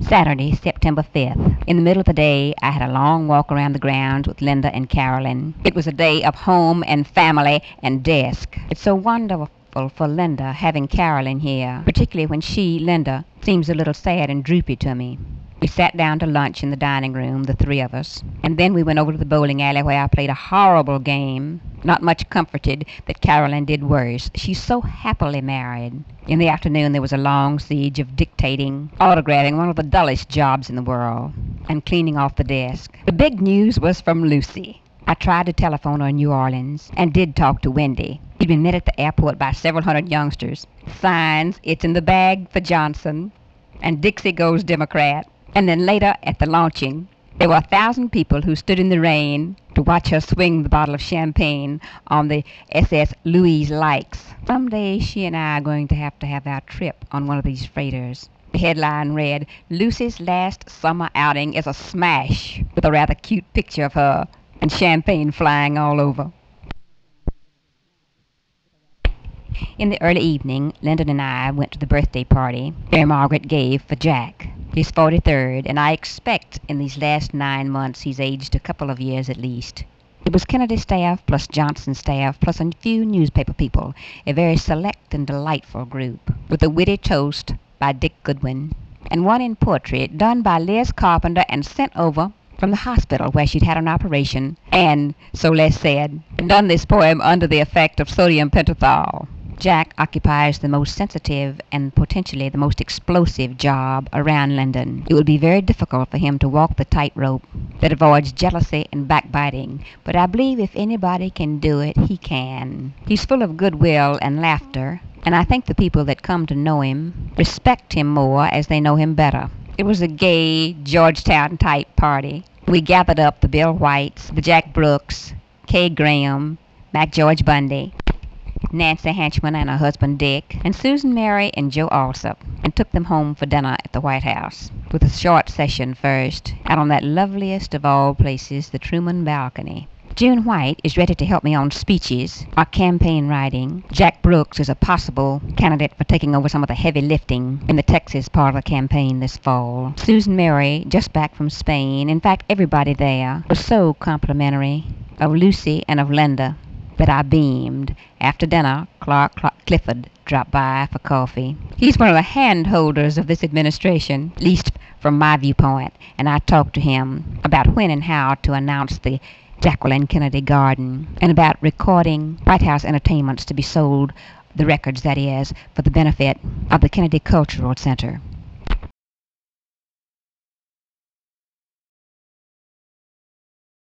Saturday, September 5th. In the middle of the day, I had a long walk around the grounds with Linda and Carolyn. It was a day of home and family and desk. It's so wonderful for Linda having Carolyn here, particularly when she, Linda, seems a little sad and droopy to me. We sat down to lunch in the dining room, the three of us, and then we went over to the bowling alley where I played a horrible game. Not much comforted that Carolyn did worse. She's so happily married. In the afternoon there was a long siege of dictating, autographing, one of the dullest jobs in the world, and cleaning off the desk. The big news was from Lucy. I tried to telephone her in New Orleans and did talk to Wendy. She'd been met at the airport by several hundred youngsters. Signs, "It's in the bag for Johnson," and "Dixie goes Democrat." And then later at the launching, there were 1,000 people who stood in the rain to watch her swing the bottle of champagne on the SS Louise Likes. Someday she and I are going to have our trip on one of these freighters. The headline read, "Lucy's last summer outing is a smash," with a rather cute picture of her and champagne flying all over. In the early evening, Lyndon and I went to the birthday party Mary Margaret gave for Jack. He's 43rd, and I expect in these last 9 months he's aged a couple of years at least. It was Kennedy's staff plus Johnson's staff plus a few newspaper people, a very select and delightful group, with a witty toast by Dick Goodwin, and one in poetry done by Liz Carpenter and sent over from the hospital where she'd had an operation and, so Les said, done this poem under the effect of sodium pentothal. Jack occupies the most sensitive and potentially the most explosive job around Lyndon. It would be very difficult for him to walk the tightrope that avoids jealousy and backbiting, but I believe if anybody can do it, he can. He's full of goodwill and laughter, and I think the people that come to know him respect him more as they know him better. It was a gay, Georgetown-type party. We gathered up the Bill Whites, the Jack Brooks, Kay Graham, Mac George Bundy, Nancy Henchman and her husband Dick, and Susan Mary and Joe Alsop, and took them home for dinner at the White House, with a short session first, out on that loveliest of all places, the Truman balcony. June White is ready to help me on speeches or campaign writing. Jack Brooks is a possible candidate for taking over some of the heavy lifting in the Texas part of the campaign this fall. Susan Mary, just back from Spain, in fact everybody there, was so complimentary of Lucy and of Linda that I beamed. After dinner, Clark Clifford dropped by for coffee. He's one of the hand-holders of this administration, at least from my viewpoint, and I talked to him about when and how to announce the Jacqueline Kennedy Garden, and about recording White House entertainments to be sold, the records that is, for the benefit of the Kennedy Cultural Center.